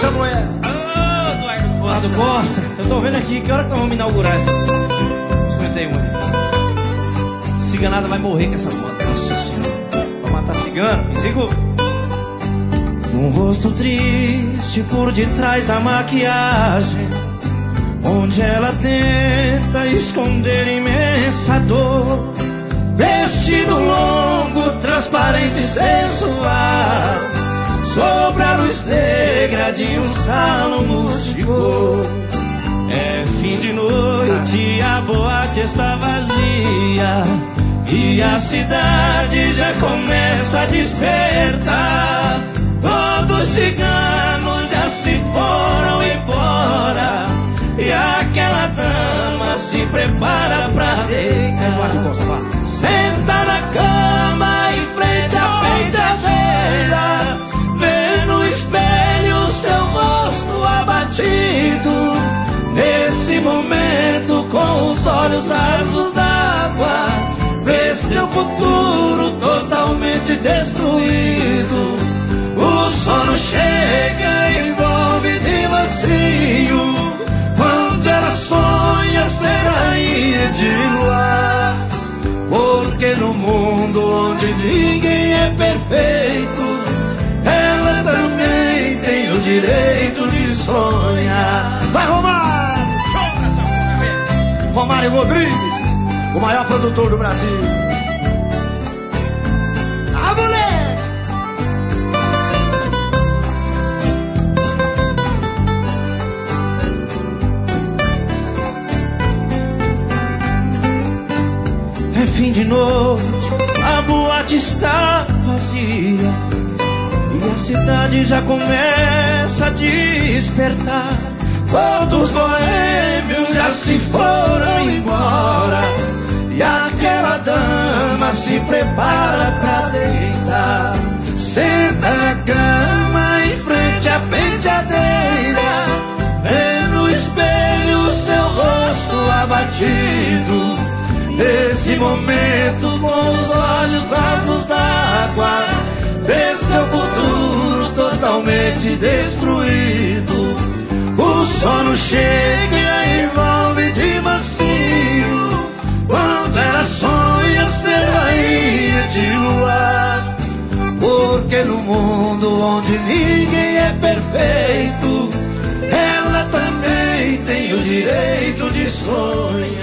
Samuel. Eduardo Costa, eu tô vendo aqui, que hora que nós vamos inaugurar essa? 51. Ciganada vai morrer com essa moto. Nossa senhora. Vai matar cigano, físico. Um rosto triste por detrás da maquiagem, onde ela tenta esconder imensa dor. Vestido longo, transparente e sensual, sobre a luz negra de um salão multicor. É fim de noite, a boate está vazia e a cidade já começa a despertar. Todos os ciganos já se foram embora e aquela dama se prepara pra deitar. Senta na cama em frente à penteadeira, vê no espelho seu rosto abatido. Nesse momento, com os olhos rasos d'água, vê seu futuro totalmente destruído. O sono chega, envolve de mansinho, quando ela sonha ser rainha de luar. Porque no mundo onde ninguém é perfeito, ela também tem o direito de sonhar. Vai, Romário! Show pra sanfona, velho! Romário Rodrigues, o maior produtor do Brasil. Ah, moleque! É fim de noite, a boate está vazia e a cidade já começa a despertar. Todos os boêmios já se foram embora e aquela dama se prepara pra deitar. Senta na cama em frente à penteadeira, vê no espelho seu rosto abatido. Nesse momento, com os olhos rasos d'água, vê seu futuro totalmente destruído. O sono chega e envolve de mansinho, quando ela sonha ser rainha de luar. Porque no mundo onde ninguém é perfeito, ela também tem o direito de sonhar.